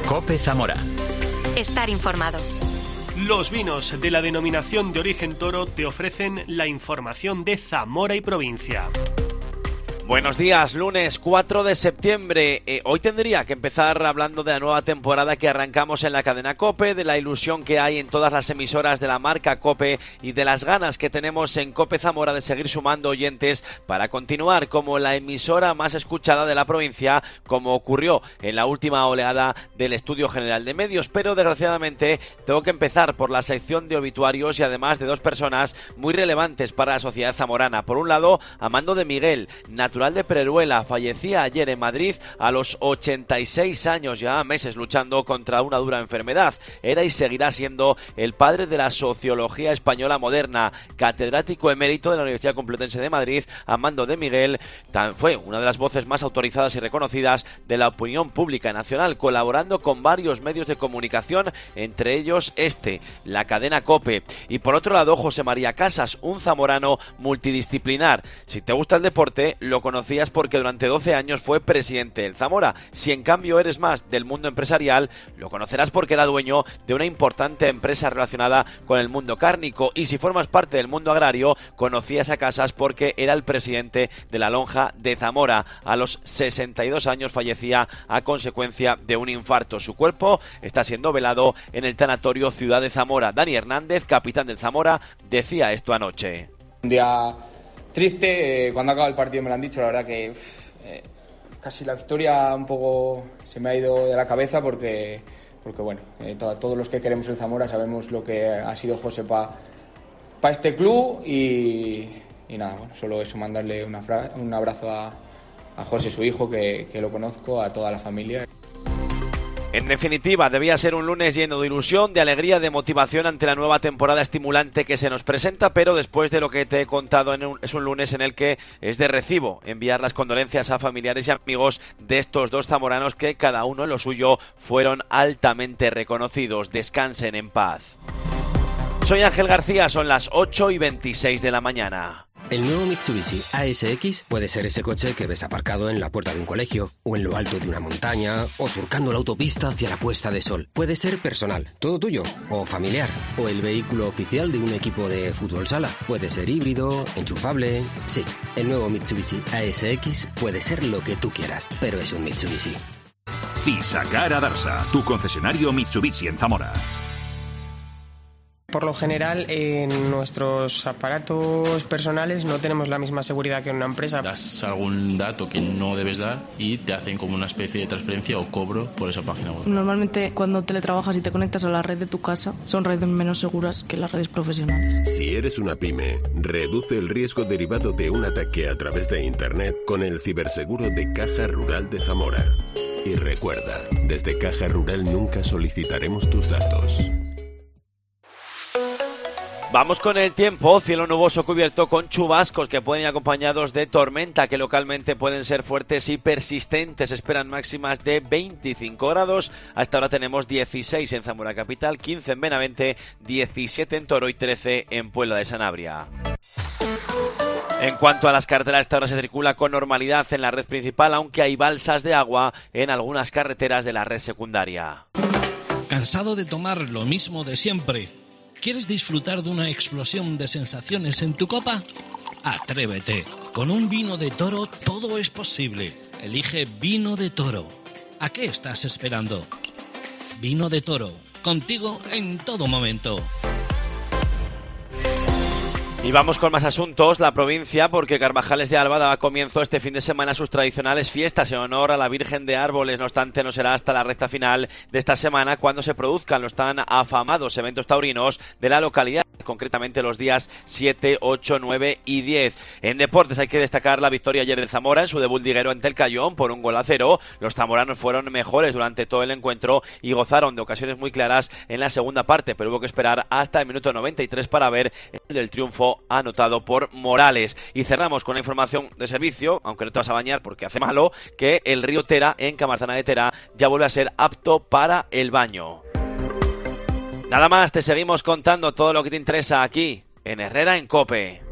COPE Zamora. Estar informado. Los vinos de la denominación de origen Toro te ofrecen la información de Zamora y provincia. Buenos días, lunes 4 de septiembre. Hoy tendría que empezar hablando de la nueva temporada que arrancamos en la cadena COPE, de la ilusión que hay en todas las emisoras de la marca COPE y de las ganas que tenemos en COPE Zamora de seguir sumando oyentes para continuar como la emisora más escuchada de la provincia, como ocurrió en la última oleada del Estudio General de Medios. Pero desgraciadamente tengo que empezar por la sección de obituarios y además de dos personas muy relevantes para la sociedad zamorana. Por un lado, Amando de Miguel, natural de Peruela, fallecía ayer en Madrid a los 86 años, ya meses luchando contra una dura enfermedad. Era y seguirá siendo el padre de la sociología española moderna, catedrático emérito de la Universidad Complutense de Madrid. Amando de Miguel fue una de las voces más autorizadas y reconocidas de la opinión pública nacional, colaborando con varios medios de comunicación, entre ellos la cadena COPE. Y por otro lado, José María Casas, un zamorano multidisciplinar. Si te gusta el deporte, lo conocías porque durante 12 años fue presidente del Zamora. Si en cambio eres más del mundo empresarial, lo conocerás porque era dueño de una importante empresa relacionada con el mundo cárnico. Y si formas parte del mundo agrario, conocías a Casas porque era el presidente de la Lonja de Zamora. A los 62 años fallecía a consecuencia de un infarto. Su cuerpo está siendo velado en el tanatorio Ciudad de Zamora. Dani Hernández, capitán del Zamora, decía esto anoche. Un día triste, cuando acaba el partido me lo han dicho, la verdad que casi la victoria un poco se me ha ido de la cabeza porque bueno, todos los que queremos el Zamora sabemos lo que ha sido José para este club y nada, bueno, solo eso, mandarle un abrazo a José, su hijo, que lo conozco, a toda la familia. En definitiva, debía ser un lunes lleno de ilusión, de alegría, de motivación ante la nueva temporada estimulante que se nos presenta, pero después de lo que te he contado, es un lunes en el que es de recibo enviar las condolencias a familiares y amigos de estos dos zamoranos que cada uno en lo suyo fueron altamente reconocidos. Descansen en paz. Soy Ángel García, son las 8:26 de la mañana. El nuevo Mitsubishi ASX puede ser ese coche que ves aparcado en la puerta de un colegio, o en lo alto de una montaña, o surcando la autopista hacia la puesta de sol. Puede ser personal, todo tuyo, o familiar, o el vehículo oficial de un equipo de fútbol sala. Puede ser híbrido, enchufable. Sí, el nuevo Mitsubishi ASX puede ser lo que tú quieras, pero es un Mitsubishi. Cisagara Darsa, tu concesionario Mitsubishi en Zamora. Por lo general, en nuestros aparatos personales no tenemos la misma seguridad que en una empresa. Das algún dato que no debes dar y te hacen como una especie de transferencia o cobro por esa página web. Normalmente, cuando teletrabajas y te conectas a la red de tu casa, son redes menos seguras que las redes profesionales. Si eres una pyme, reduce el riesgo derivado de un ataque a través de Internet con el ciberseguro de Caja Rural de Zamora. Y recuerda, desde Caja Rural nunca solicitaremos tus datos. Vamos con el tiempo. Cielo nuboso cubierto con chubascos que pueden ir acompañados de tormenta, que localmente pueden ser fuertes y persistentes. Esperan máximas de 25 grados. Hasta ahora tenemos 16 en Zamora capital, 15 en Benavente, 17 en Toro y 13 en Puebla de Sanabria. En cuanto a las carreteras, esta hora se circula con normalidad en la red principal, aunque hay balsas de agua en algunas carreteras de la red secundaria. ¿Cansado de tomar lo mismo de siempre? ¿Quieres disfrutar de una explosión de sensaciones en tu copa? Atrévete. Con un vino de Toro todo es posible. Elige Vino de Toro. ¿A qué estás esperando? Vino de Toro. Contigo en todo momento. Y vamos con más asuntos. La provincia, porque Carvajales de Alba daba comienzo este fin de semana a sus tradicionales fiestas en honor a la Virgen de Árboles. No obstante, no será hasta la recta final de esta semana cuando se produzcan los tan afamados eventos taurinos de la localidad, concretamente los días 7, 8, 9 y 10. En deportes hay que destacar la victoria ayer de Zamora en su debut liguero ante el Cayón por 1-0. Los zamoranos fueron mejores durante todo el encuentro y gozaron de ocasiones muy claras en la segunda parte, pero hubo que esperar hasta el minuto 93 para ver el del triunfo anotado por Morales. Y cerramos con la información de servicio, aunque no te vas a bañar porque hace malo, que el río Tera en Camarzana de Tera ya vuelve a ser apto para el baño. Nada más, te seguimos contando todo lo que te interesa aquí en Herrera en COPE.